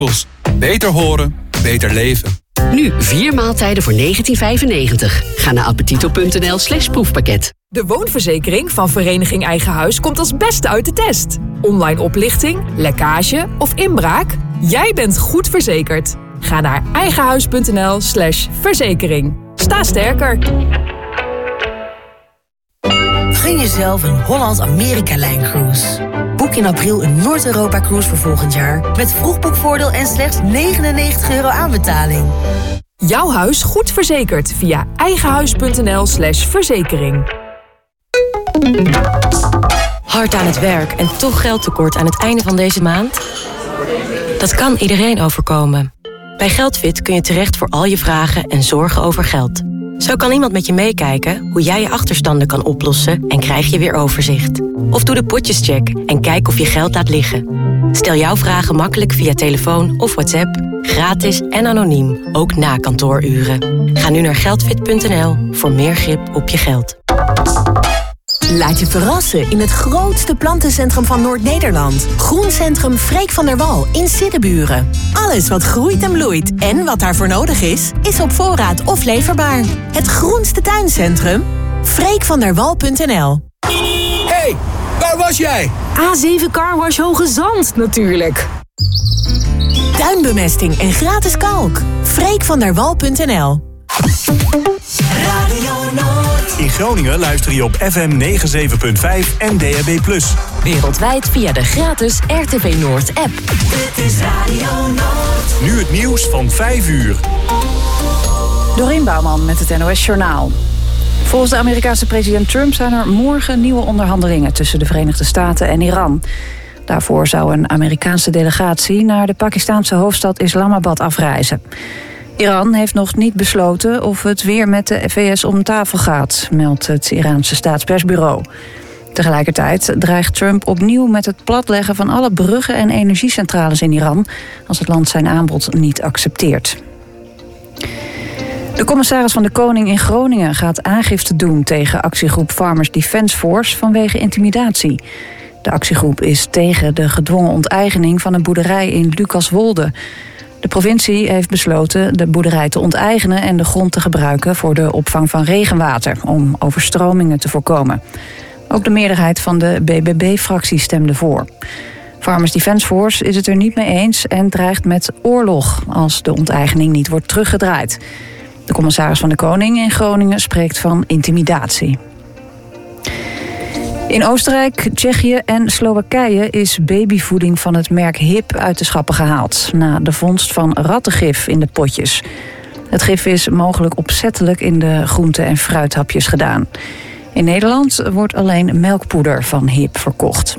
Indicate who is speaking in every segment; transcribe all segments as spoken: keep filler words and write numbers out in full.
Speaker 1: Beter horen, beter leven.
Speaker 2: Nu vier maaltijden voor negentien vijfennegentig. Ga naar appetito.nl slash proefpakket.
Speaker 3: De woonverzekering van Vereniging Eigen Huis komt als beste uit de test. Online oplichting, lekkage of inbraak? Jij bent goed verzekerd. Ga naar eigenhuis.nl slash verzekering. Sta sterker.
Speaker 4: Gun jezelf een Holland-Amerika-lijncruise. Boek in april een Noord-Europa-cruise voor volgend jaar... met vroegboekvoordeel en slechts negenennegentig euro aanbetaling.
Speaker 3: Jouw huis goed verzekerd via eigenhuis.nl slash verzekering.
Speaker 5: Hard aan het werk en toch geldtekort aan het einde van deze maand? Dat kan iedereen overkomen. Bij Geldfit kun je terecht voor al je vragen en zorgen over geld. Zo kan iemand met je meekijken hoe jij je achterstanden kan oplossen en krijg je weer overzicht. Of doe de potjescheck en kijk of je geld laat liggen. Stel jouw vragen makkelijk via telefoon of WhatsApp, gratis en anoniem, ook na kantooruren. Ga nu naar geldfit punt n l voor meer grip op je geld.
Speaker 6: Laat je verrassen in het grootste plantencentrum van Noord-Nederland. Groencentrum Freek van der Wal in Siddeburen. Alles wat groeit en bloeit en wat daarvoor nodig is, is op voorraad of leverbaar. Het groenste tuincentrum? freek van der wal punt n l.
Speaker 7: Hey, waar was jij?
Speaker 3: A zeven Carwash Hoge Zand natuurlijk.
Speaker 6: Tuinbemesting en gratis kalk. freek van der wal punt n l.
Speaker 8: Radio Noord. In Groningen luister je op F M negenenzeventig punt vijf en D A B plus.
Speaker 5: Wereldwijd via de gratis R T V Noord app.
Speaker 8: Dit is Radio Noord. Nu het nieuws van vijf uur.
Speaker 9: Dorien Bouwman met het N O S Journaal. Volgens de Amerikaanse president Trump zijn er morgen nieuwe onderhandelingen tussen de Verenigde Staten en Iran. Daarvoor zou een Amerikaanse delegatie naar de Pakistaanse hoofdstad Islamabad afreizen. Iran heeft nog niet besloten of het weer met de V S om tafel gaat, meldt het Iraanse staatspersbureau. Tegelijkertijd dreigt Trump opnieuw met het platleggen van alle bruggen en energiecentrales in Iran als het land zijn aanbod niet accepteert. De commissaris van de Koning in Groningen gaat aangifte doen tegen actiegroep Farmers Defence Force vanwege intimidatie. De actiegroep is tegen de gedwongen onteigening van een boerderij in Lucaswolde. De provincie heeft besloten de boerderij te onteigenen en de grond te gebruiken voor de opvang van regenwater om overstromingen te voorkomen. Ook de meerderheid van de B B B-fractie stemde voor. Farmers Defence Force is het er niet mee eens en dreigt met oorlog als de onteigening niet wordt teruggedraaid. De commissaris van de Koning in Groningen spreekt van intimidatie. In Oostenrijk, Tsjechië en Slowakije is babyvoeding van het merk Hip uit de schappen gehaald na de vondst van rattengif in de potjes. Het gif is mogelijk opzettelijk in de groente- en fruithapjes gedaan. In Nederland wordt alleen melkpoeder van Hip verkocht.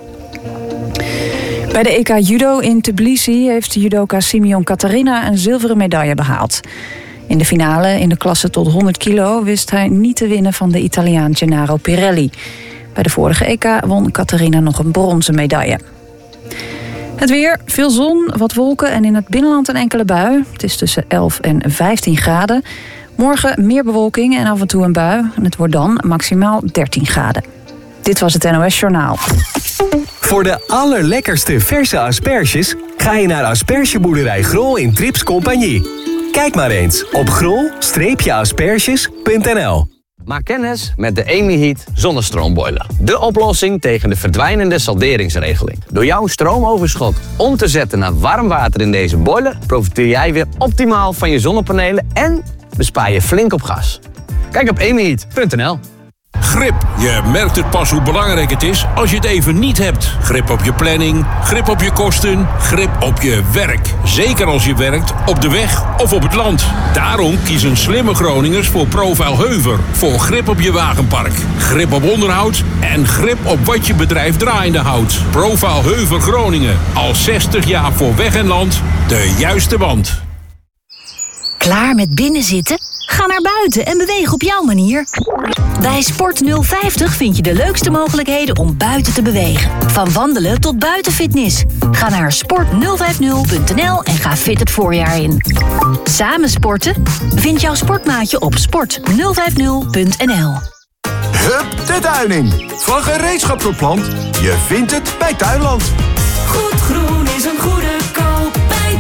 Speaker 9: Bij de E K Judo in Tbilisi heeft judoka Simeon Katarina een zilveren medaille behaald. In de finale in de klasse tot honderd kilo wist hij niet te winnen van de Italiaan Gennaro Pirelli. Bij de vorige E K won Katarina nog een bronzen medaille. Het weer, veel zon, wat wolken en in het binnenland een enkele bui. Het is tussen elf en vijftien graden. Morgen meer bewolking en af en toe een bui. En het wordt dan maximaal dertien graden. Dit was het N O S Journaal.
Speaker 10: Voor de allerlekkerste verse asperges ga je naar Aspergeboerderij Grol in Trips Compagnie. Kijk maar eens op grol asperges punt n l.
Speaker 11: Maak kennis met de EmiHeat zonnestroombojler. De oplossing tegen de verdwijnende salderingsregeling. Door jouw stroomoverschot om te zetten naar warm water in deze boiler profiteer jij weer optimaal van je zonnepanelen en bespaar je flink op gas. Kijk op emiheat punt n l.
Speaker 12: Grip. Je merkt het pas hoe belangrijk het is als je het even niet hebt. Grip op je planning, grip op je kosten, grip op je werk. Zeker als je werkt op de weg of op het land. Daarom kiezen slimme Groningers voor Profiel Heuver. Voor grip op je wagenpark, grip op onderhoud en grip op wat je bedrijf draaiende houdt. Profiel Heuver Groningen. Al zestig jaar voor weg en land. De juiste band.
Speaker 13: Klaar met binnenzitten? Ga naar buiten en beweeg op jouw manier. Bij Sport nul vijftig vind je de leukste mogelijkheden om buiten te bewegen. Van wandelen tot buitenfitness. Ga naar sport nul vijftig punt n l en ga fit het voorjaar in. Samen sporten? Vind jouw sportmaatje op sport nul vijftig punt n l.
Speaker 14: Hup de tuin in. Van gereedschap tot plant. Je vindt het bij Tuinland.
Speaker 8: Goed groen is een goede koop bij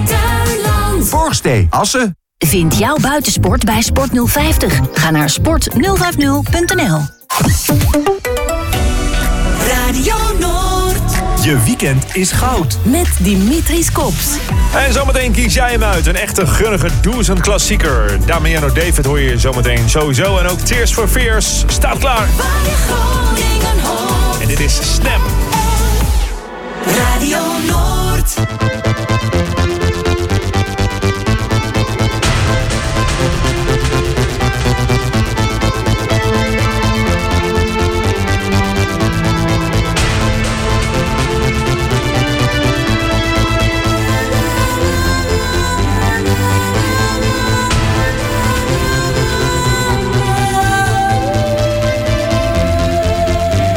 Speaker 14: Stay Assen.
Speaker 13: Vind jouw buitensport bij Sport nul vijftig. Ga naar sport nul vijftig punt n l.
Speaker 15: Radio Noord.
Speaker 8: Je weekend is goud.
Speaker 6: Met Dimitris Kops.
Speaker 16: En zometeen kies jij hem uit. Een echte grunnige doezen klassieker. Damiano David hoor je zometeen sowieso. En ook Tears for Fears staat klaar. En dit is Snap.
Speaker 15: Radio Noord.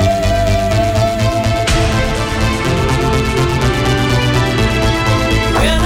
Speaker 15: Well,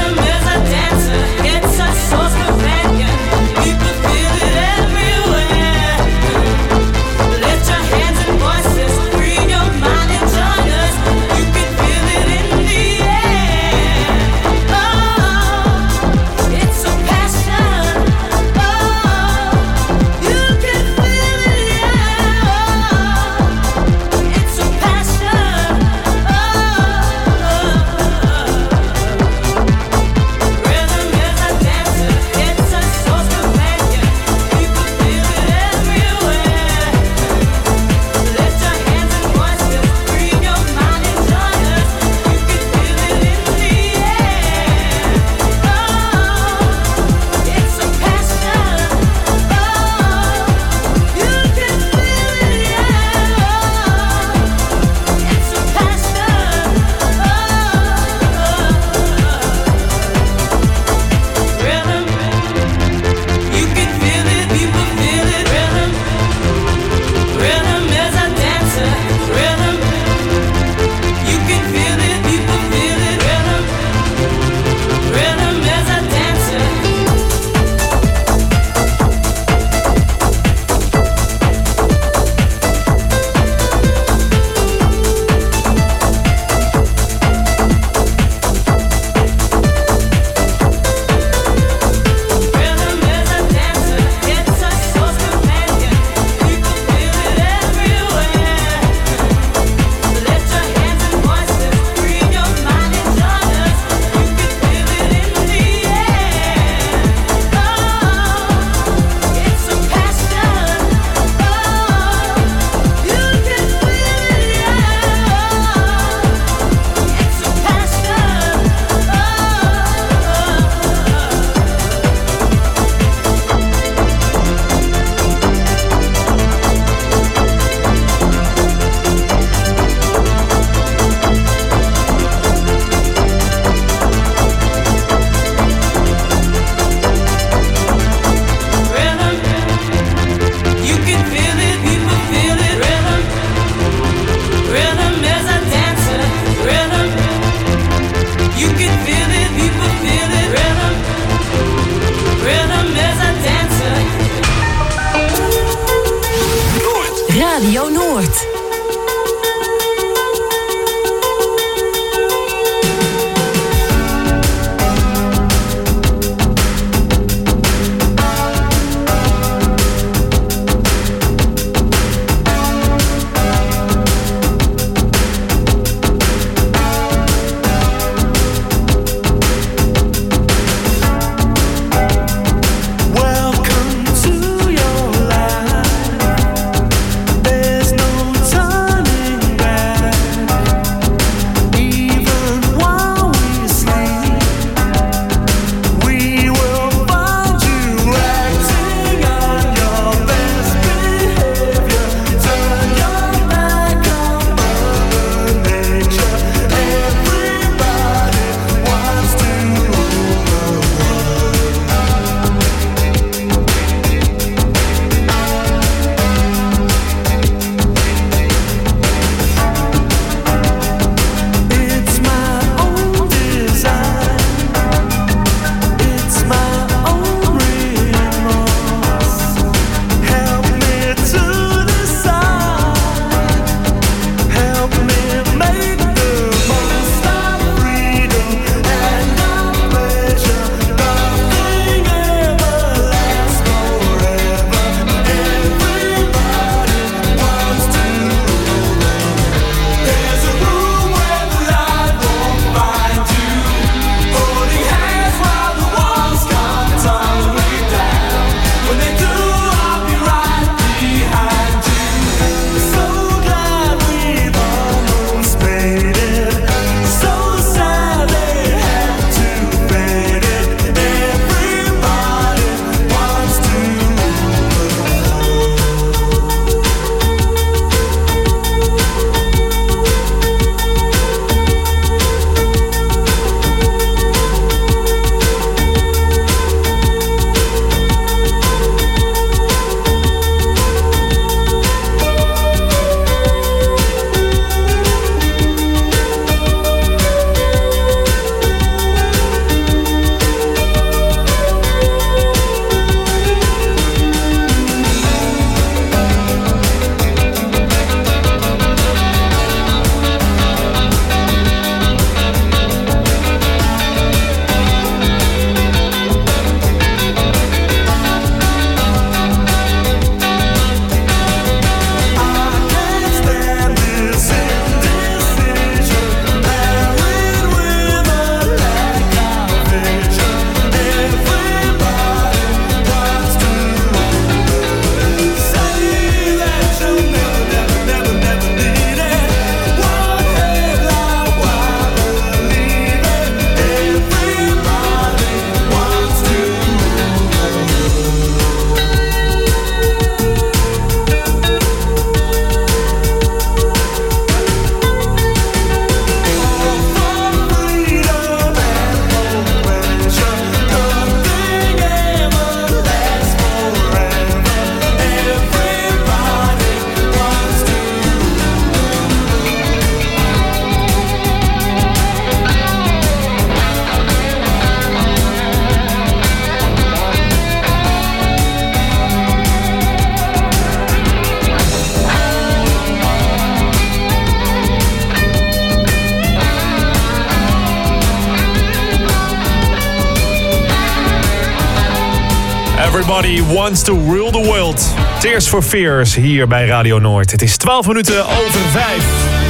Speaker 16: Everybody wants to rule the world. Tears for Fears hier bij Radio Noord. Het is twaalf minuten over vijf.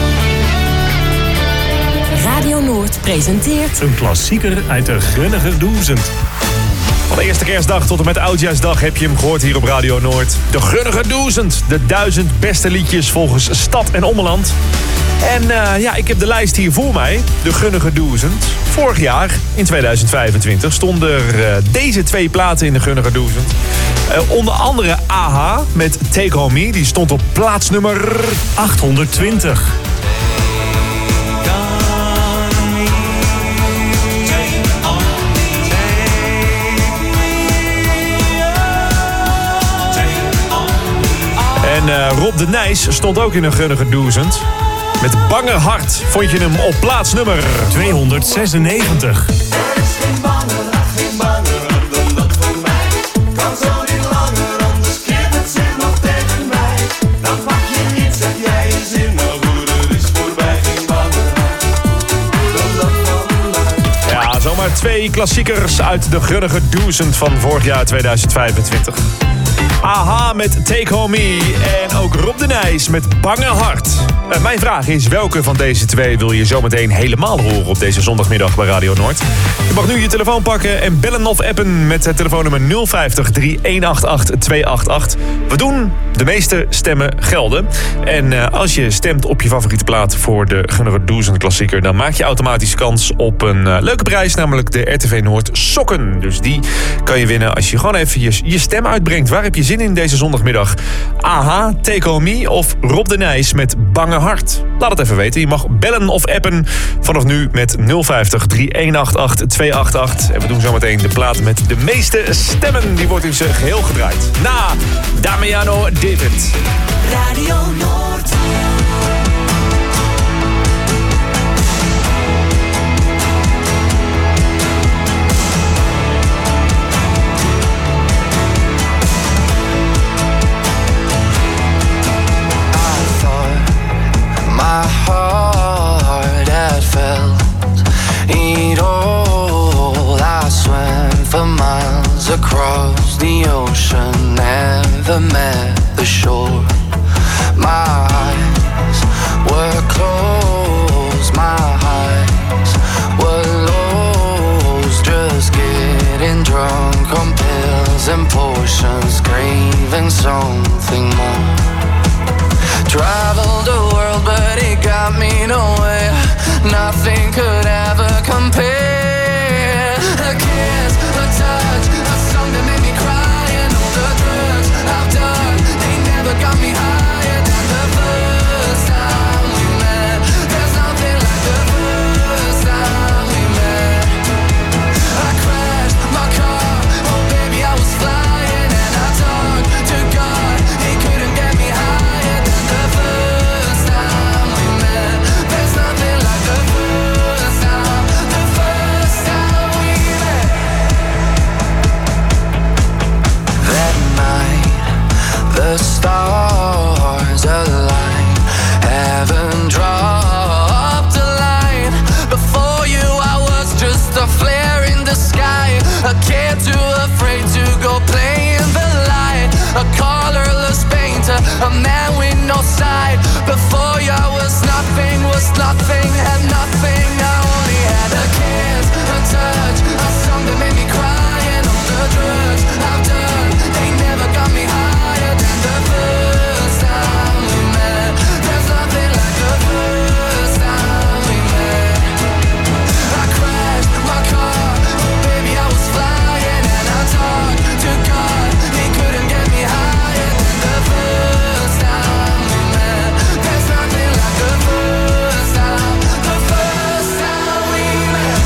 Speaker 5: Radio Noord presenteert...
Speaker 8: Een klassieker uit de Grunnige Duizend.
Speaker 16: Van de eerste kerstdag tot en met Oudjaarsdag heb je hem gehoord hier op Radio Noord. De Grunnige Duizend. De duizend beste liedjes volgens stad en ommeland. En uh, ja, ik heb de lijst hier voor mij. De Grunnige Duizend. Vorig jaar, in tweeduizend vijfentwintig, stonden er uh, deze twee platen in de Grunnige Duizend. Uh, onder andere A H met Take On Me. Die stond op plaats nummer
Speaker 8: achthonderdtwintig.
Speaker 16: En uh, Rob de Nijs stond ook in een Grunnige Duizend. Met Bange Hart vond je hem op plaats nummer
Speaker 8: tweehonderdzesennegentig.
Speaker 15: Er is geen banger, geen banger dan dat voor mij. Kan zo niet langer, anders keert het zin nog tegen mij. Dan pak je niet, zeg jij je zin, maar broeder is voorbij. Geen banger dan dat voor mij.
Speaker 16: Ja, zomaar twee klassiekers uit de Grunnige Duizend van vorig jaar tweeduizend vijfentwintig. A H met Take On Me en ook Rob de Nijs met Bange Hart. Uh, mijn vraag is, welke van deze twee wil je zometeen helemaal horen op deze zondagmiddag bij Radio Noord? Je mag nu je telefoon pakken en bellen of appen met het telefoonnummer nul vijftig, drie een acht acht, twee acht acht. We doen de meeste stemmen gelden. En uh, als je stemt op je favoriete plaat voor de Grunnige Duizend klassieker, dan maak je automatisch kans op een uh, leuke prijs, namelijk de R T V Noord sokken. Dus die kan je winnen als je gewoon even je, je stem uitbrengt. Waar heb je zin in deze zondagmiddag? A H, Take On Me of Rob de Nijs met Bange Hart? Laat het even weten. Je mag bellen of appen vanaf nu met nul vijftig, drie een acht acht, twee acht acht. En we doen zometeen de plaat met de meeste stemmen. Die wordt in zijn geheel gedraaid. Na Damiano David.
Speaker 15: Radio Noord.
Speaker 17: My heart had felt it all. I swam for miles across the ocean, never met the shore. My eyes were closed, my eyes were lost, just getting drunk on pills and potions, craving something more. Traveled the world, but it got me nowhere. Nothing could ever compare. A kiss, a touch, a song that made me cry, and all the drugs I've done, they never got me higher than the first time we met. There's nothing like the first time we met. I crashed my car, oh baby I was flying, and I talked to God, he couldn't get me higher than the first time we met. There's nothing like the first time, the first time we met. That night, the stars aligned, heaven dropped a line. Before you I was just a flare in the sky, a kid too afraid to go play in the light, a colorless painter, a man with no side. Before you I was nothing, was nothing, had nothing. I only had a kiss, a touch, a song that made me cry, and all the drugs I've done, they never got me higher than the first time we met. There's nothing like the first time we met. I crashed my car, oh baby I was flying, and I talked to God, he couldn't get me higher than the first time we met. There's nothing like the first time, the first time we met.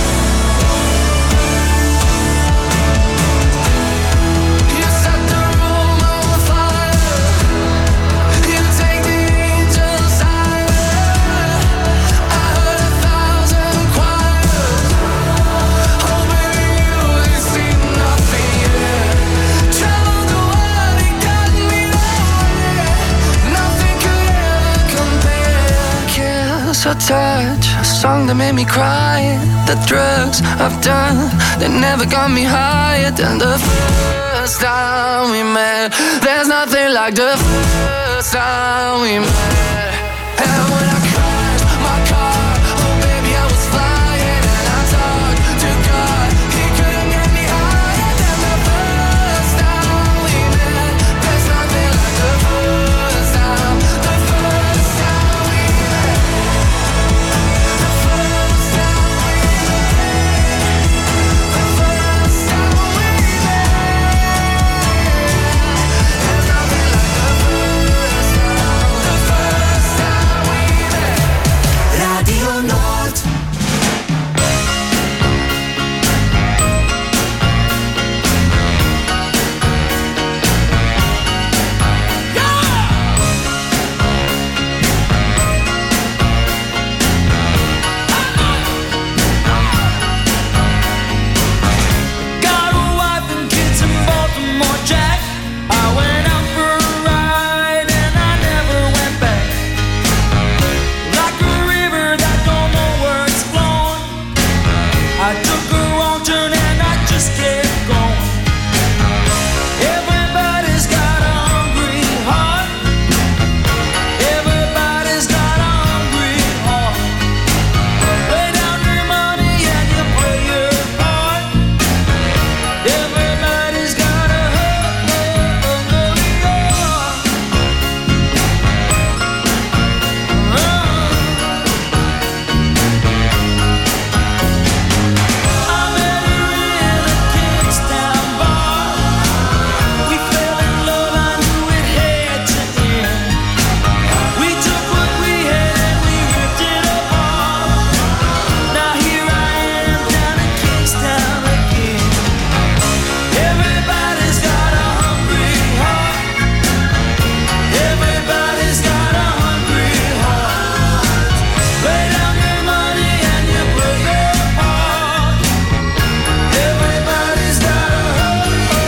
Speaker 17: You set the room on fire, you take the angels higher. I heard a thousand choirs, oh baby you ain't seen nothing yet. Traveled the world, it got me nowhere. Nothing could ever compare. Kiss, a touch, a song that made me cry. The drugs I've done, they never got me higher than the first time we met. There's nothing like the first time we met. And when I crashed my car, oh baby I was flying, and I talked to God, he couldn't get me higher than the first time we met. There's nothing like the first time, the first time we met. The first time we met. The first time we met. There's nothing like the first time, the first time we met. Radio Noord.
Speaker 15: Got a wife and kids in Baltimore, Jack. I went out for a ride and I never went back. Like a river that don't know where it's flowing, I took a wrong turn and I just kept going. Everybody's got a hungry heart. Everybody's got a hungry heart. Lay down your money and you play your part. Everybody's got a hungry heart. I met her in a Kingstown bar. We fell in love, I knew it had to end. We took what we had and we ripped it apart. Now here I am down in Kingstown again. Everybody's got a hungry heart. Everybody's got a hungry heart. Lay down your money and you play your part. Everybody's got a hungry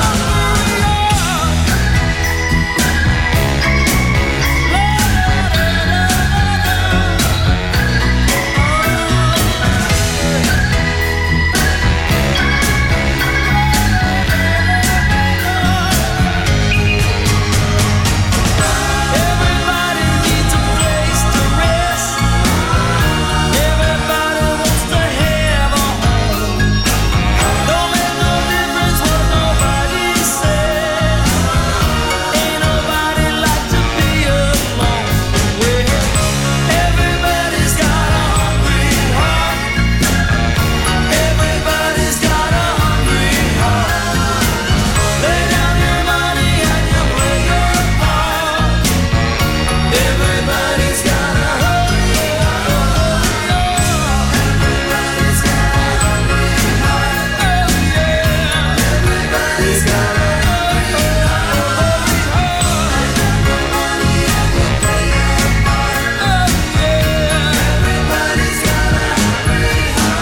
Speaker 15: Everybody needs a place to rest. Everybody wants to have a home. Don't make no difference what nobody says. Ain't nobody like to be alone. Well, everybody's got a hungry heart. Everybody's got a hungry heart. Lay down your money and you play your part. Everybody's got a hungry heart. Everybody's got a hungry heart. Oh yeah. Everybody's got a hungry heart. Everybody and you play your part. Oh yeah. Everybody's got a hungry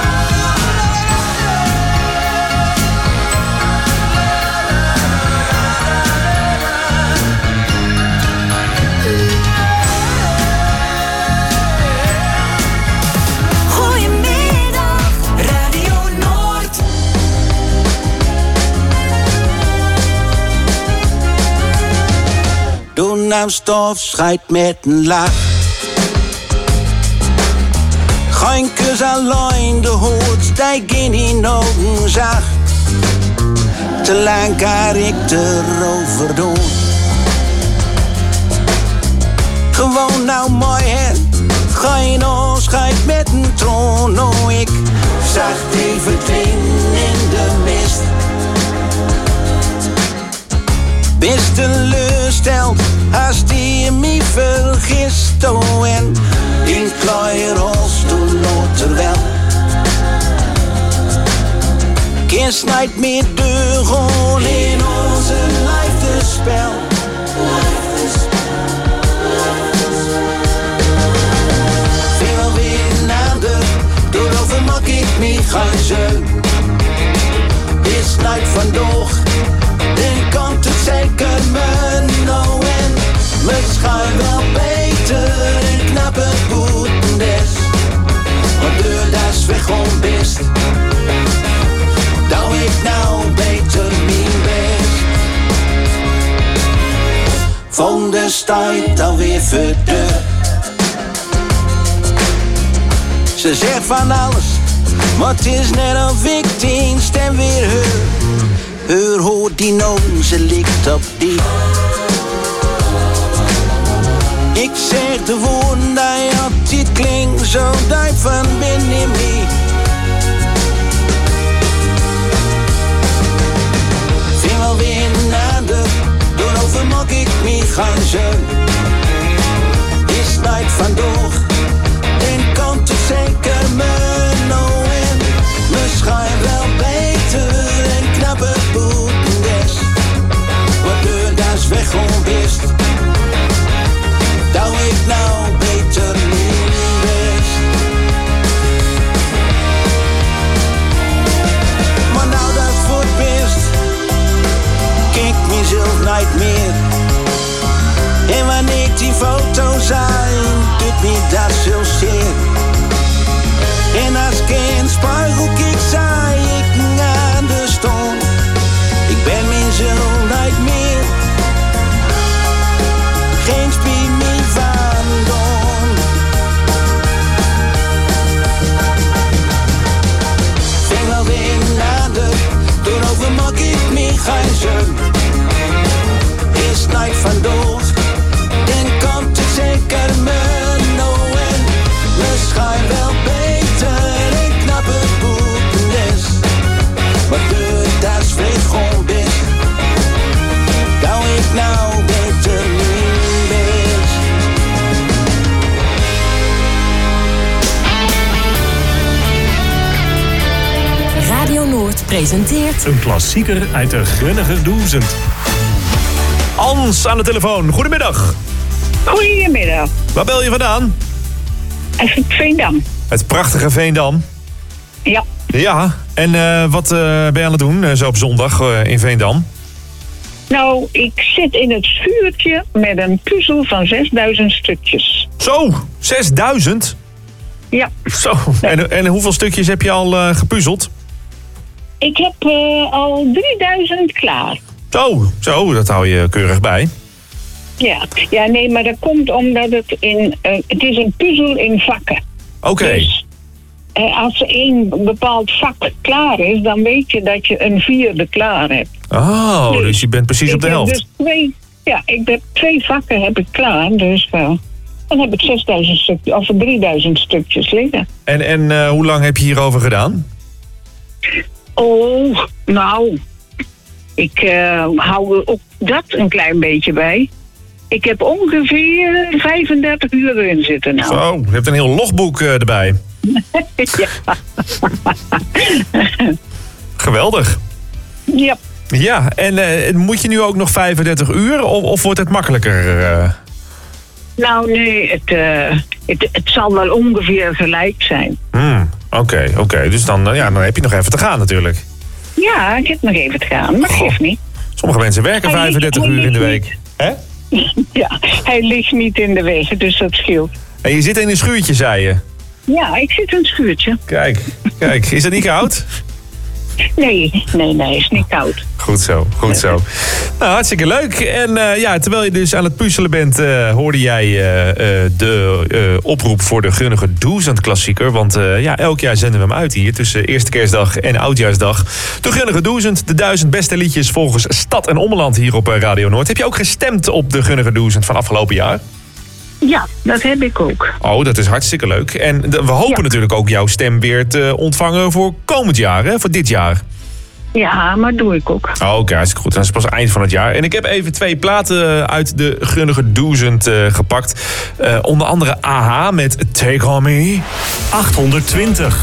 Speaker 18: Goedemiddag, Radio Noord.
Speaker 19: Doe nou stof, scheid met een lach. Geen kus alleen de hoed, stijg in die ogen zacht. Te lang kan ik erover doen. Gewoon nou mooi hè, geen afscheid met een troon. Oh, ik zag die verdween in de mist. Best teleursteld als die me vergist. Oh, en in kleur als toen noter wel. Geen snijdt meer de gewoon in onze liefdespel. Veel weer nader, daarover maak ik me geen zeun. Is nooit vandaag, dan komt het zeker me nou en misschien wel beter en knapper goed des. van de stad alweer verdeur. Ze zegt van alles, maar het is net of ik tien stem weer heur. Heur hoort die noem, ze ligt op die. Ik zeg de woorden die altijd klinkt, zo diep van binnen in mij. Vind wel weer nader, door over mag ik me gaan zo. Is tijd vandoor, dan komt het zeker me nou in. Misschien wel beter en knapper boeten des. Wat deur dat is weg onbest. Douw ik nou beter niet best. Maar nou dat voor het best, kijk mezelf nooit meer. En wanneer ik die foto zag, doet me dat zo zeer. En als ik in spiegel kijk, zei ik aan de stond. Ik ben mezelf nooit meer. Geen spier meer van don. Ving wel weer nader, toen over mag ik me gaan zo. Is nooit vandoor, dan komt het zeker me nou en. Misschien wel beter en knapper boeken des. Maar de dat is vleeg gewoon best. Douw ik nou beter niet best.
Speaker 5: Radio Noord presenteert
Speaker 16: een klassieker uit de Grunnige Duizend. Ans aan de telefoon. Goedemiddag.
Speaker 20: Goedemiddag.
Speaker 16: Waar bel je vandaan?
Speaker 20: Uit Veendam.
Speaker 16: Het prachtige Veendam.
Speaker 20: Ja.
Speaker 16: Ja, en uh, wat uh, ben je aan het doen uh, zo op zondag uh, in Veendam?
Speaker 20: Nou, ik zit in het schuurtje met een puzzel van zesduizend stukjes.
Speaker 16: Zo, zesduizend?
Speaker 20: Ja.
Speaker 16: Zo, en, en hoeveel stukjes heb je al uh, gepuzzeld?
Speaker 20: Ik heb uh, al drieduizend klaar.
Speaker 16: Zo, zo, dat hou je keurig bij.
Speaker 20: Ja, ja nee, maar dat komt omdat het in... Uh, het is een puzzel in vakken.
Speaker 16: Oké. Okay.
Speaker 20: Dus, uh, als één bepaald vak klaar is, dan weet je dat je een vierde klaar hebt.
Speaker 16: Oh, dus, dus je bent precies op de helft.
Speaker 20: Dus twee, ja, ik heb twee vakken heb ik klaar, dus uh, dan heb ik zesduizend stukjes, of drieduizend stukjes liggen.
Speaker 16: En, en uh, hoe lang heb je hierover gedaan?
Speaker 20: Oh, nou, ik uh, hou ook dat een klein beetje bij. Ik heb ongeveer vijfendertig uur erin zitten nou.
Speaker 16: Zo, je hebt een heel logboek uh, erbij.
Speaker 20: Ja.
Speaker 16: Geweldig.
Speaker 20: Ja.
Speaker 16: Ja, en uh, moet je nu ook nog vijfendertig uur of, of wordt het makkelijker? Uh...
Speaker 20: Nou nee, het, uh, het, het zal wel ongeveer gelijk zijn.
Speaker 16: Hmm, Oké, okay, oké. Okay. Dus dan, uh, ja, dan heb je nog even te gaan natuurlijk.
Speaker 20: Ja, ik heb nog even te gaan, maar geeft niet.
Speaker 16: Sommige mensen werken hij vijfendertig ligt, uur in de week. Hè?
Speaker 20: Ja, hij ligt niet in de weg, dus dat scheelt.
Speaker 16: En je zit in een schuurtje, zei je?
Speaker 20: Ja, ik zit in een schuurtje.
Speaker 16: Kijk, kijk. Is het niet koud?
Speaker 20: Nee, nee, nee, is niet koud.
Speaker 16: Goed zo, goed zo. Nou, hartstikke leuk. En uh, ja, terwijl je dus aan het puzzelen bent, uh, hoorde jij uh, uh, de uh, oproep voor de Grunnige Duizend klassieker. Want uh, ja, elk jaar zenden we hem uit hier tussen Eerste Kerstdag en Oudjaarsdag. De Grunnige Duizend, de duizend beste liedjes volgens stad en ommeland hier op Radio Noord. Heb je ook gestemd op de Grunnige Duizend van afgelopen jaar?
Speaker 20: Ja, dat heb ik ook.
Speaker 16: Oh, dat is hartstikke leuk. En de, we hopen ja. natuurlijk ook jouw stem weer te ontvangen voor komend jaar, hè? Voor dit jaar.
Speaker 20: Ja, maar doe ik ook.
Speaker 16: Oh, oké, okay, hartstikke goed. Dat is pas eind van het jaar. En ik heb even twee platen uit de Grunnige Duizend uh, gepakt. Uh, onder andere A H met Take On Me.
Speaker 8: achthonderdtwintig.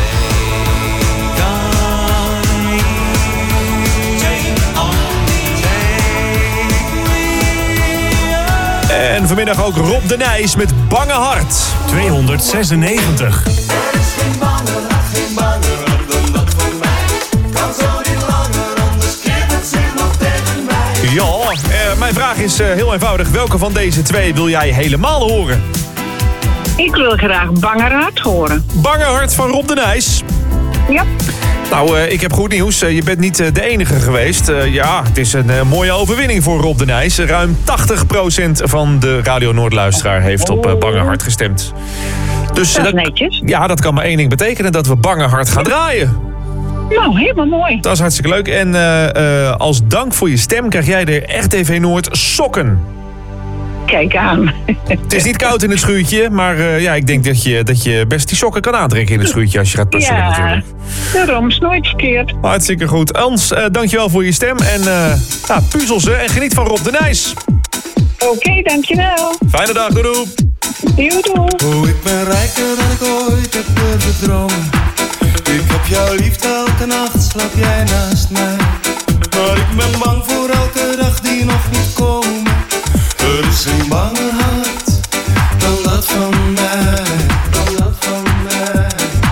Speaker 16: En vanmiddag ook Rob de Nijs met Bange Hart.
Speaker 8: tweehonderdzesennegentig.
Speaker 15: Er is geen banger, geen banger dan dat voor mij. Kan zo niet langer, anders keert het zich nog tegen mij.
Speaker 16: Ja, uh, mijn vraag is uh, heel eenvoudig. Welke van deze twee wil jij helemaal horen?
Speaker 20: Ik wil graag Bange Hart horen.
Speaker 16: Bange Hart van Rob de Nijs.
Speaker 20: Ja.
Speaker 16: Nou, uh, ik heb goed nieuws. Uh, je bent niet uh, de enige geweest. Uh, ja, het is een uh, mooie overwinning voor Rob de Nijs. Ruim tachtig procent van de Radio Noord-luisteraar heeft op uh, Bange Hart gestemd. Dus, uh,
Speaker 20: dat is netjes.
Speaker 16: Ja, dat kan maar één ding betekenen. Dat we Bange Hart gaan draaien.
Speaker 20: Nou, helemaal mooi.
Speaker 16: Dat is hartstikke leuk. En uh, uh, als dank voor je stem krijg jij de R T V Noord sokken.
Speaker 20: Kijk aan.
Speaker 16: Het is niet koud in het schuurtje, maar uh, ja, ik denk dat je, dat je best die sokken kan aantrekken in het schuurtje als je gaat puzzelen
Speaker 20: ja,
Speaker 16: natuurlijk.
Speaker 20: Daarom is nooit verkeerd.
Speaker 16: Hartstikke goed. Ans, uh, dankjewel voor je stem en uh, ja, puzzel ze en geniet van Rob de Nijs.
Speaker 20: Oké, okay, dankjewel.
Speaker 16: Fijne dag, doei doei.
Speaker 20: Doei doei.
Speaker 15: Oh, ik ben rijker dan ik ooit heb durven dromen. Ik heb jouw liefde elke nacht, slaap jij naast mij. Maar ik ben bang voor elke dag die nog niet komt. Er is geen banger hart dan dat van mij, dan dat van mij.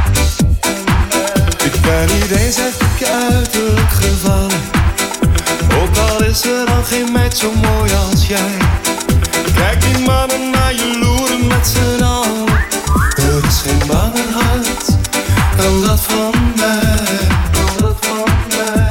Speaker 15: Ik ben niet eens echt op je uiterlijk gevallen. Ook al is er al geen meid zo mooi als jij. Kijk die mannen naar je loeren met z'n allen. Er is geen banger hart dan dat van mij, dan dat van mij.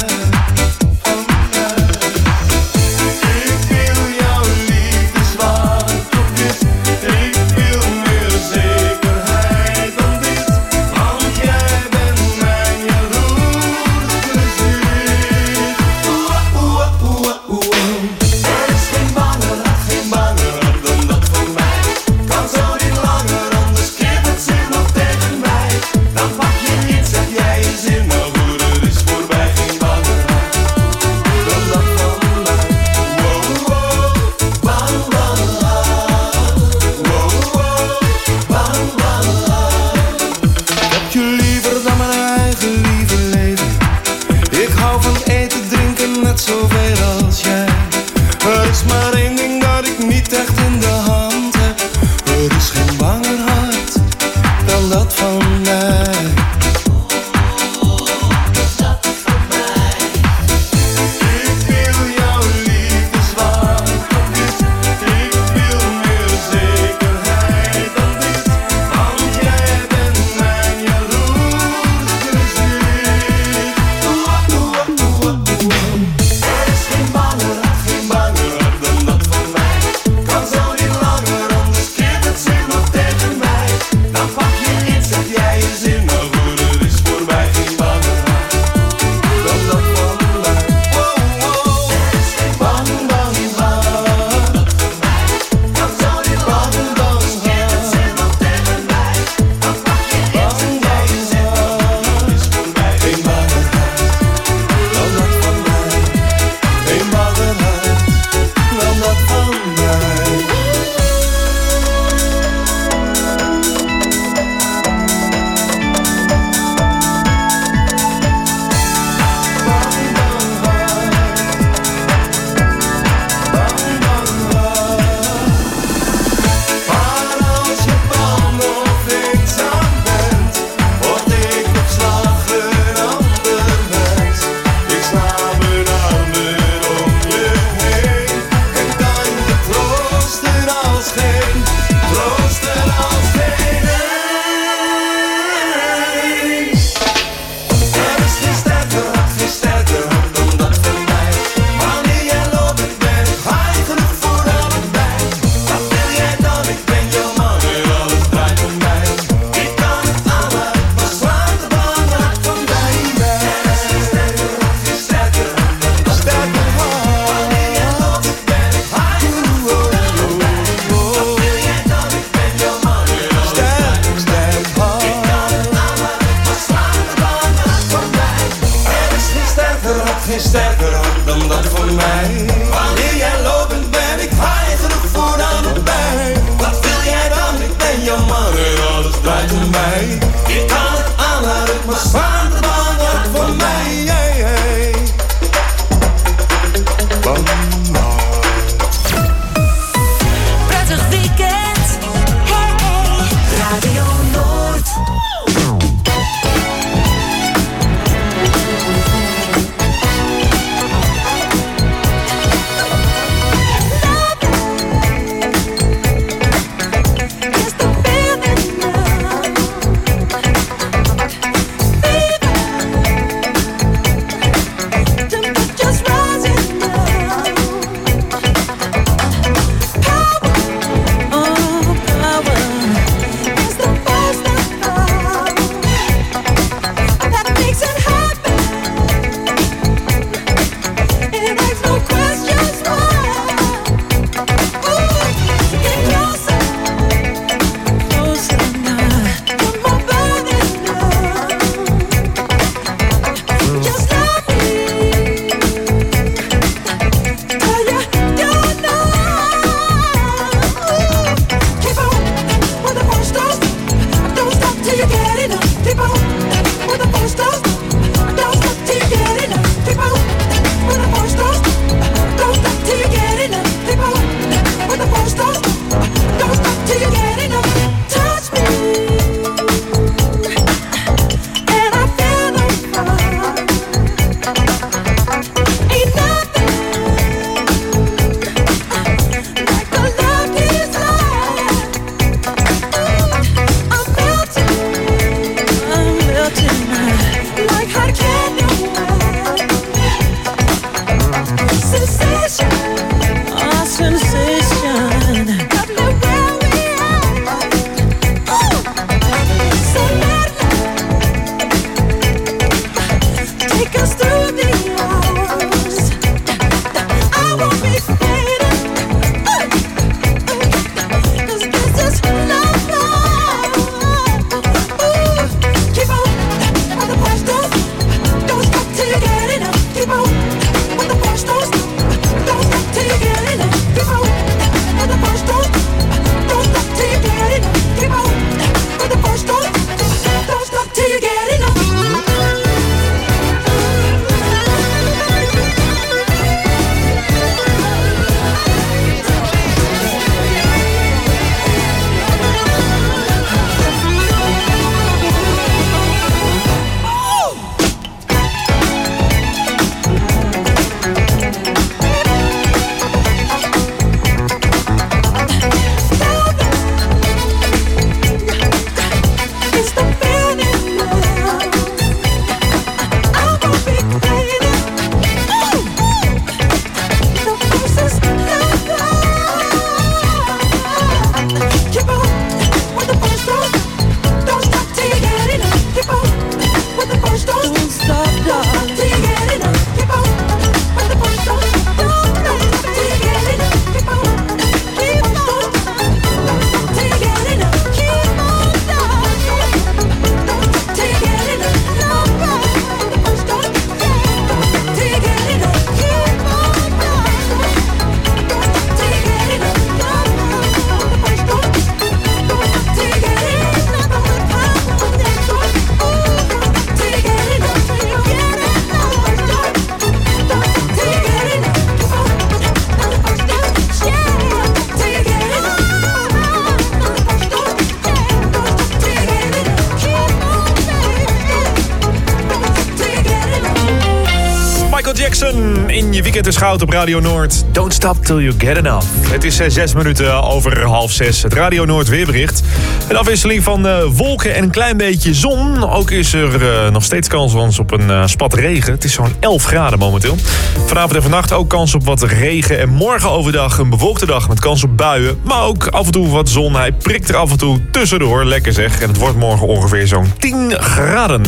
Speaker 16: Michael Jackson in je weekend is goud op Radio Noord. Don't stop till you get enough. Het is uh, zes minuten over half zes. Het Radio Noord weerbericht. Een afwisseling van uh, wolken en een klein beetje zon. Ook is er uh, nog steeds kans op een uh, spat regen. Het is zo'n elf graden momenteel. Vanavond en vannacht ook kans op wat regen. En morgen overdag een bewolkte dag met kans op buien. Maar ook af en toe wat zon. Hij prikt er af en toe tussendoor. Lekker zeg. En het wordt morgen ongeveer zo'n tien graden.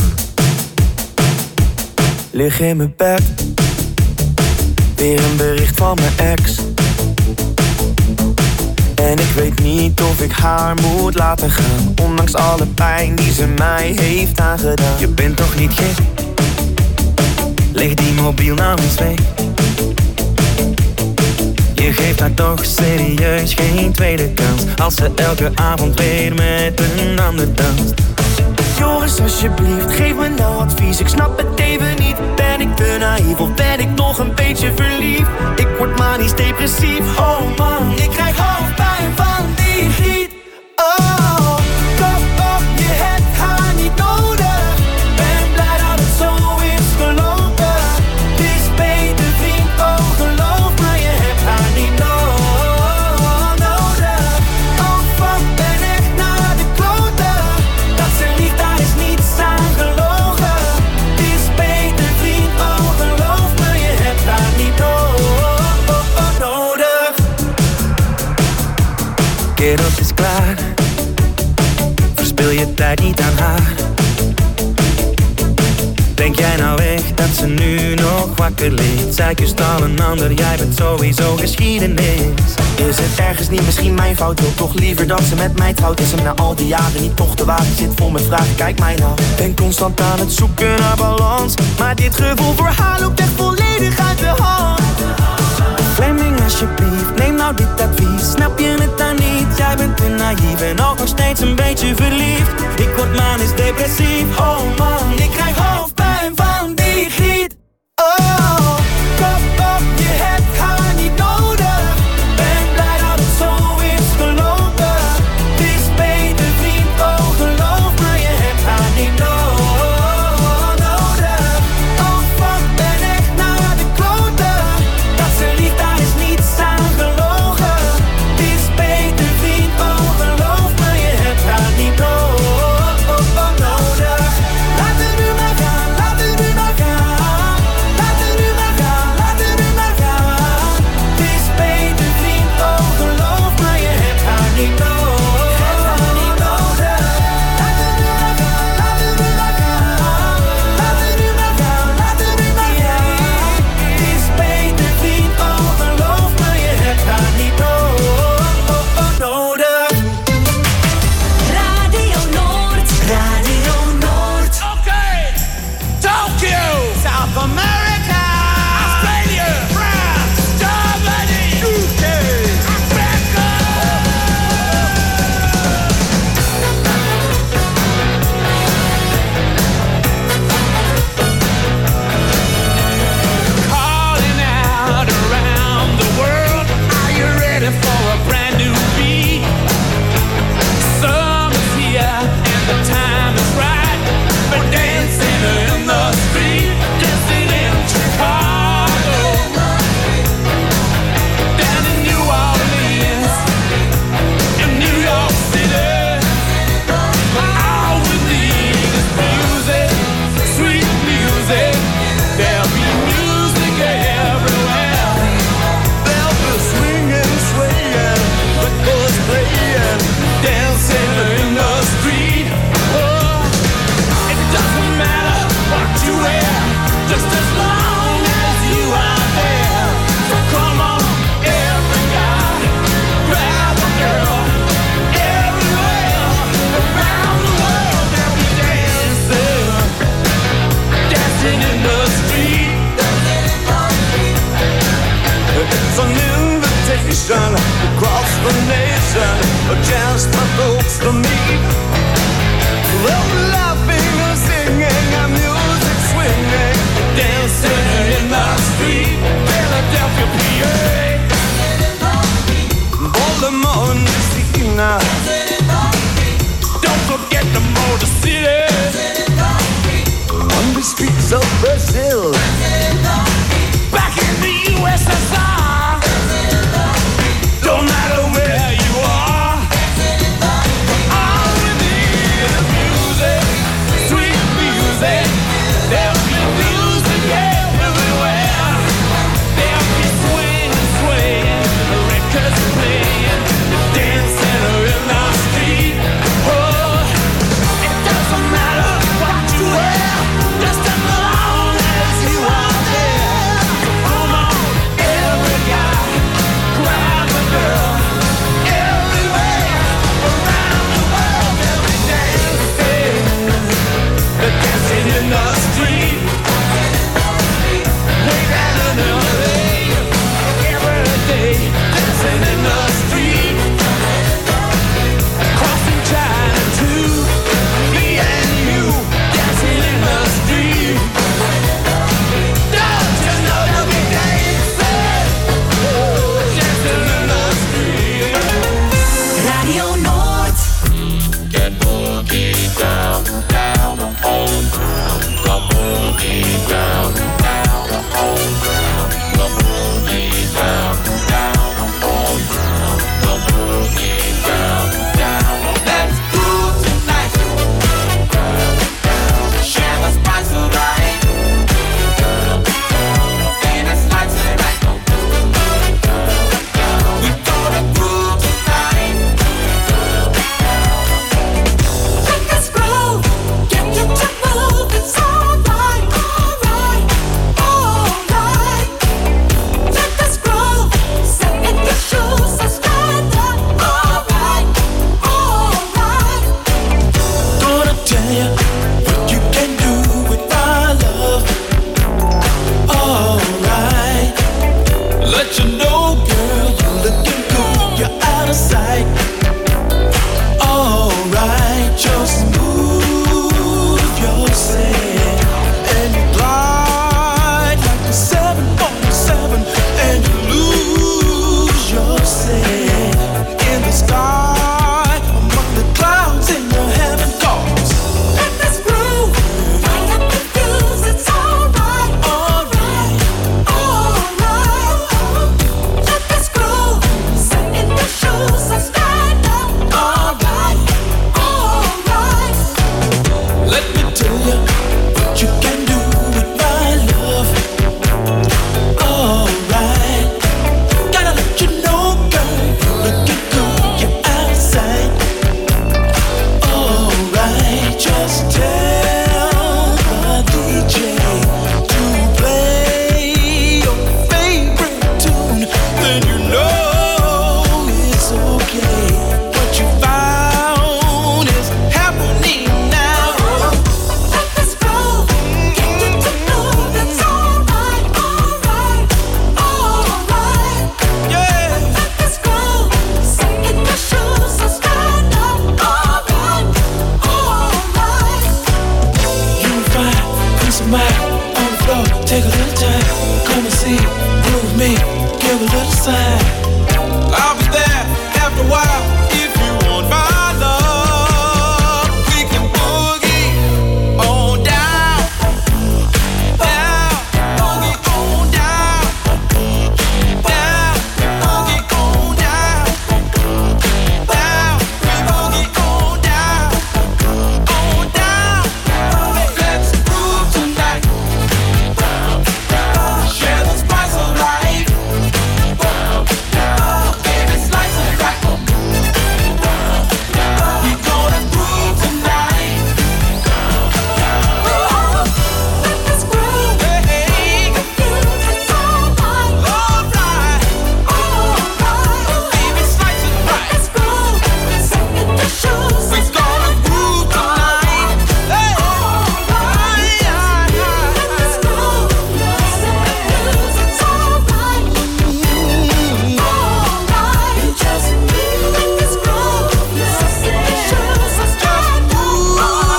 Speaker 17: Lig in mijn bed, weer een bericht van mijn ex. En ik weet niet of ik haar moet laten gaan, ondanks alle pijn die ze mij heeft aangedaan. Je bent toch niet gek? Leg die mobiel nou eens weg. Je geeft haar toch serieus geen tweede kans, als ze elke avond weer met een ander danst. Joris, alsjeblieft, geef me nou advies. Ik snap het even niet. Ben ik te naïef of ben ik nog een beetje verliefd? Ik word manisch depressief. Oh man, ik krijg hoofdpijn van die giet. Oh, kop op, je hebt haar niet nodig. Ben blij dat het zo is gelopen. Het is beter vriend, oh geloof me, je hebt haar niet nodig. Oh fuck, ben echt naar de kloten. Dat ze lief, daar is niets aan gelogen. Het is beter vriend, oh geloof me, je hebt haar niet nodig. Kerel, het is klaar. Verspil je tijd niet aan haar. Denk jij nou echt dat ze nu nog wakker ligt? Zij kust al een ander, jij bent sowieso geschiedenis. Is het ergens niet misschien mijn fout? Wil toch liever dat ze met mij trouwt? Is hem na al die jaren niet toch te wagen? Zit vol met vragen, kijk mij nou. Ben constant aan het zoeken naar balans, maar dit gevoel voor haar loopt echt volledig uit de hand. Fleming, alsjeblieft, neem nou dit advies. Snap je het dan niet? Jij bent te naïef en ook nog steeds een beetje verliefd. Ik word manisch depressief. Oh man, ik krijg hoofdpijn van die giet. Oh, kop op, je hebt haar niet nodig. Ben blij dat het zo is gelopen. Het is beter vriend, oh geloof me, je hebt haar niet nodig. Oh fuck, ben echt naar de kloten. Dat ze lief, daar is niets aan gelogen. Het is beter vriend, oh geloof me, je hebt haar niet nodig. Laat het nu maar gaan, laat het nu maar gaan. Laat het nu maar gaan, laat het nu maar gaan. Het is beter vriend, oh geloof me, je hebt haar niet nodig. Laat het nu maar gaan, laat het nu maar gaan. Laat het nu maar gaan, laat het nu maar gaan. Het is beter vriend, oh geloof me, je hebt haar niet nodig.
Speaker 18: Radio Noord, Radio Noord.
Speaker 15: Okay, Tokyo, South America, Australia, France, Germany, U K, America. Calling out around the world, are you ready for a brand new beat? Summer's here and the time is right for dancing in the street, dancing in Chicago, down in New Orleans, in New York City. All we need is music, sweet music. There'll be music everywhere. There'll be swinging, swaying, records playing, dancing in the street. Oh, it doesn't matter what you wear, just as long as you are there. So come on, every guy, grab a girl. Everywhere around the world they'll be dancing, dancing in the street. It's an invitation across the nation, just for folks to meet. They'll be laughing and singing and music swinging, dancing in the street. Philadelphia, P A, Baltimore, Messina. Don't forget the Motor City, on the streets of Brazil. Come and see, groove with me, give a little sign. I'll be there after a while if you want my love. We can boogie on down, down, boogie on down, down, boogie on down, down, we boogie on down, on down. Let's groove tonight. Share the spice of life. Baby, slice and dice. We gonna groove tonight. Let's groove. Hey, it's alright. Alright. Alright. Baby, slice and dice. Let's groove. Set the shoes. We gonna groove tonight. Hey. Alright. Let's groove. Set the shoes. It's alright. Alright. Just let's groove. Set the shoes. Let's just groove.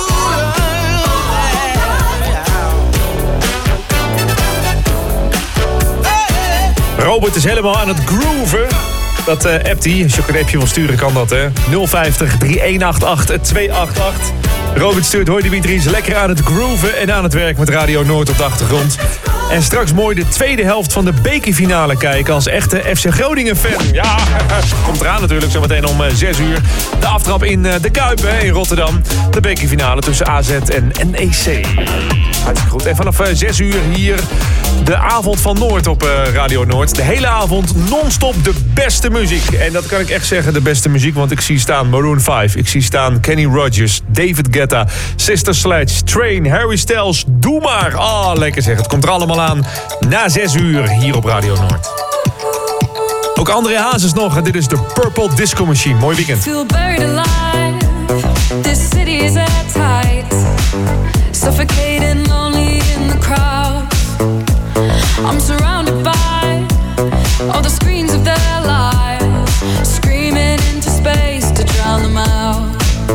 Speaker 16: Robert is helemaal aan het grooven. Dat uh, appt hij. Als je ook een appje wil sturen, kan dat, hè. nul vijftig, drie een acht acht, twee acht acht. Robert stuurt, hoi Dimitri, is lekker aan het grooven en aan het werk met Radio Noord op de achtergrond. En straks mooi de tweede helft van de bekerfinale kijken als echte F C Groningen-fan. Ja, komt eraan natuurlijk, zometeen om zes uur. De aftrap in uh, de Kuip, hè, in Rotterdam. De bekerfinale tussen A Z en N E C. Hartstikke goed. En vanaf uh, zes uur hier de avond van Noord op uh, Radio Noord. De hele avond non-stop de beste muziek. En dat kan ik echt zeggen, de beste muziek. Want ik zie staan Maroon vijf. Ik zie staan Kenny Rogers, David Guetta, Sister Sledge, Train, Harry Styles. Doe maar. Ah, oh, lekker zeg. Het komt er allemaal aan na zes uur hier op Radio Noord. Ook André Hazes nog. En dit is de Purple Disco Machine. Mooi weekend.
Speaker 21: Feel buried alive. This city is at tight. Suffocating, lonely in the crowd. I'm surrounded by all the screens of their lives, screaming into space to drown them out.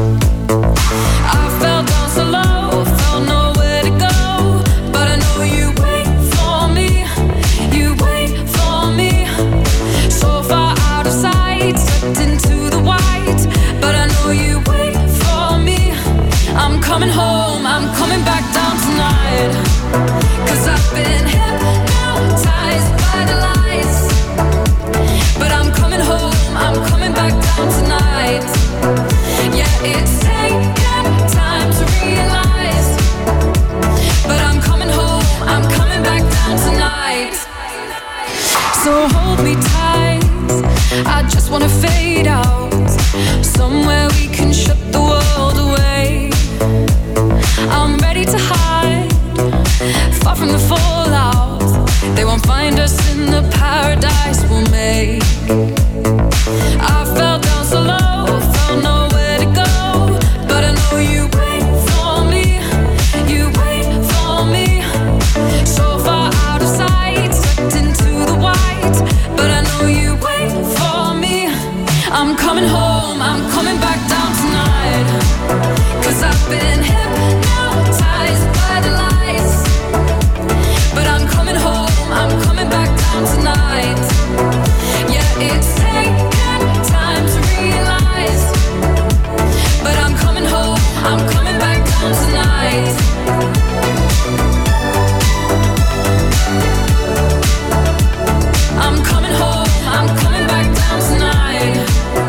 Speaker 21: I fell down so low, felt nowhere to go, but I know you wait for me, you wait for me. So far out of sight, sucked into the white, but I know you wait for me. I'm coming home, I'm coming back down tonight, 'cause I've been hypnotized by the lights. But I'm coming home, I'm coming back down tonight. Yeah, it's taken time to realize, but I'm coming home, I'm coming back down tonight. So hold me tight, I just wanna fade out, somewhere we can shut the world away. I'm ready to hide, far from the fallout. They won't find us in the paradise we'll make. I fell down so low, found nowhere to go, but I know you wait for me, you wait for me. So far out of sight, sucked into the white, but I know you wait for me. I'm coming home, I'm coming back down tonight, 'cause I've been hypnotized by the lights. But I'm coming home, I'm coming back down tonight. Yeah, it's taken time to realize, but I'm coming home, I'm coming back down tonight. I'm coming home, I'm coming back down tonight.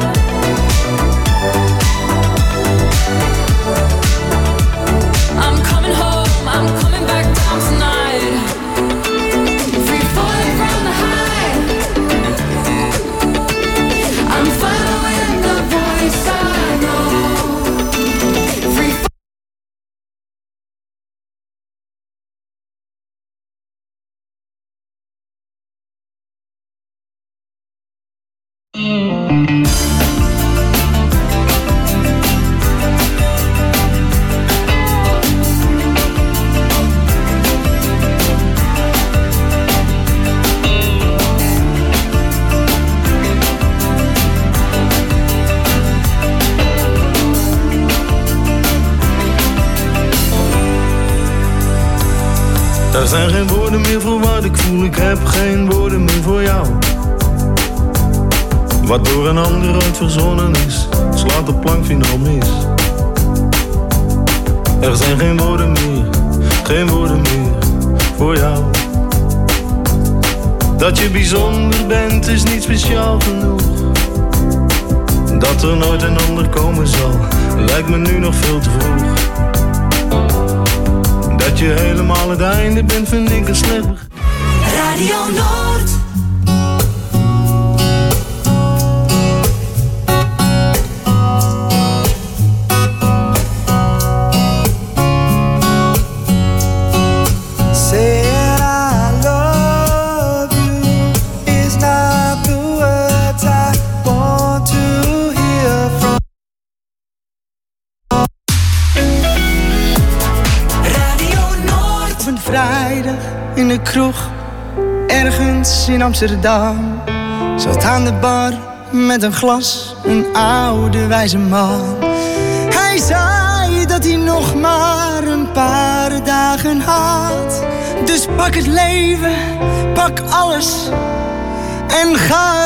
Speaker 21: I'm coming home, I'm coming back down tonight. Free falling from the high, I'm following the voice I know. Free fall-
Speaker 15: Er zijn geen woorden meer voor wat
Speaker 1: wat ik voel, ik heb geen woorden meer voor jou. Wat door een ander ooit verzonnen is, slaat de plank finaal mis. Er zijn geen woorden meer, geen woorden meer voor jou. Dat je bijzonder bent is niet speciaal genoeg. Dat er nooit een ander komen zal, lijkt me nu nog veel te vroeg. Dat je helemaal het einde bent, vind ik een slecht.
Speaker 18: Radio Noord.
Speaker 22: In de kroeg, ergens in Amsterdam, zat aan de bar met een glas, een oude wijze man. Hij zei dat hij nog maar een paar dagen had. Dus pak het leven, pak alles en ga.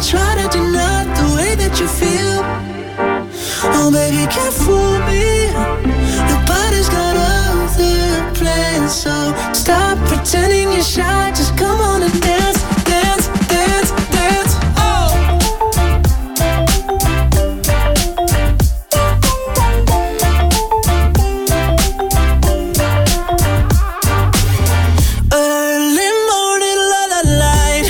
Speaker 19: try to deny the way that you feel. Oh baby, can't fool me. Nobody's got other plans, so stop pretending you're shy. Just come on and dance, dance, dance, dance. Oh. Early morning, la la light.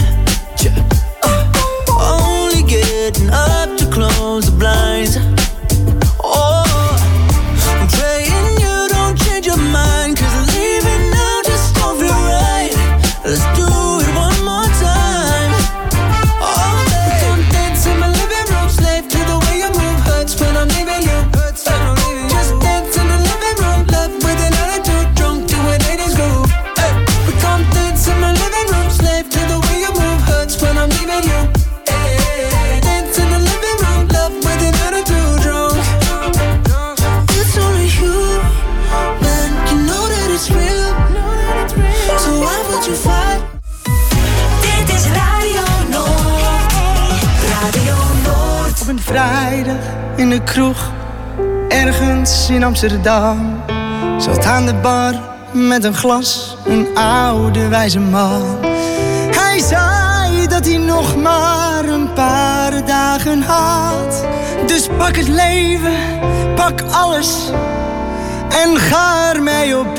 Speaker 19: Uh, only getting up to close the blinds. Oh, I'm praying you don't change your mind, 'cause leaving now just don't feel right. Let's do it one more time. Oh, baby, come dance in my living room, slave to the way you move. Hurts when I'm leaving you. Hurts when I'm leaving you. Just dance in the living room, love with an attitude, drunk to an eighties groove. Hey, we come dance in my living room, slave to the way you move. Hurts when I'm leaving you. Hey, dance in the living room, love with an attitude, drunk. It's only you, man, you know that it's real. So why would you fight?
Speaker 18: Dit is Radio Noord. Radio Noord.
Speaker 22: Op een vrijdag in de kroeg, ergens in Amsterdam, zat aan de bar met een glas een oude wijze man. Hij zei dat hij nog maar een paar dagen had. Dus pak het leven, pak alles en ga ermee op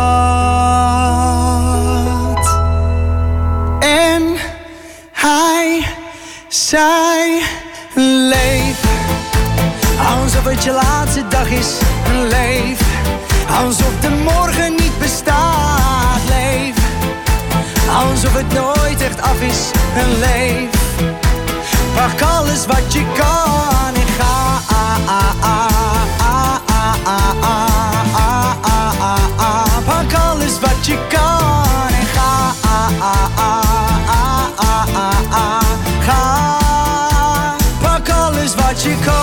Speaker 22: pad. En hij zei: leef alsof het je laatste dag is. Leef alsof de morgen niet bestaat. Leef alsof het nooit echt af is. Leef, pak alles wat je kan en ga. Pak alles wat je kan en ga. Ga, pak alles wat je kan.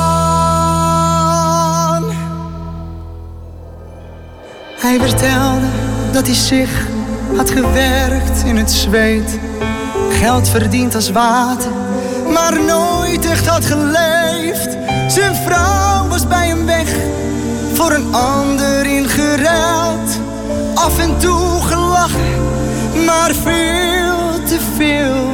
Speaker 22: Hij vertelde dat hij zich had gewerkt in het zweet, geld verdiend als water, maar nooit echt had geleefd. Zijn vrouw was bij hem weg, voor een ander ingeruild. Af en toe gelachen, maar veel te veel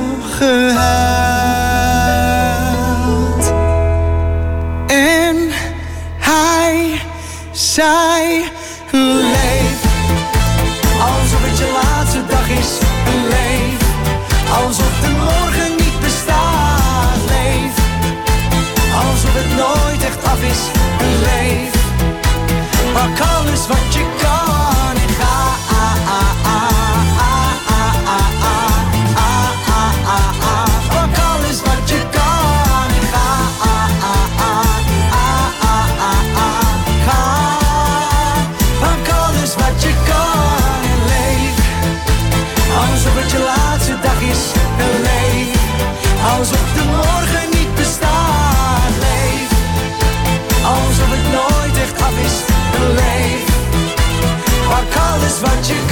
Speaker 22: gehuild. En hij zei: leef alsof het je laatste dag is. Leef alsof de morgen niet bestaat. Leef alsof het nooit echt af is. Leef, pak alles wat je kan en ga. Pak alles wat je kan en ga. Ga, pak alles wat je kan en leef alsof het je laatste dag is. Leef alsof de morgen niet bestaat. Leef alsof het nooit echt af is. Leef, pak alles wat je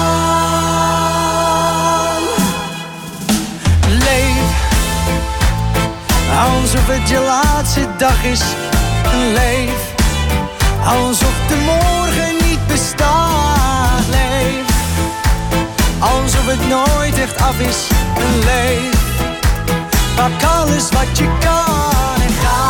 Speaker 22: kan. Leef alsof het je laatste dag is. Leef alsof de morgen niet bestaat. Leef alsof het nooit echt af is. Leef, pak alles wat je kan en ga.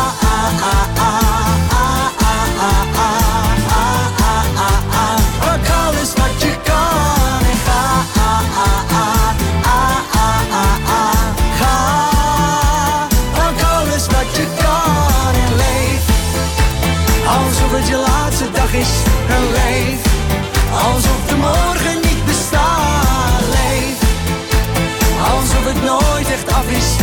Speaker 22: Pak alles wat je kan en ga. Ga, pak alles wat je kan en leef alsof het je laatste dag is. En leef alsof de morgen niet bestaat. Leef alsof het nooit echt af is.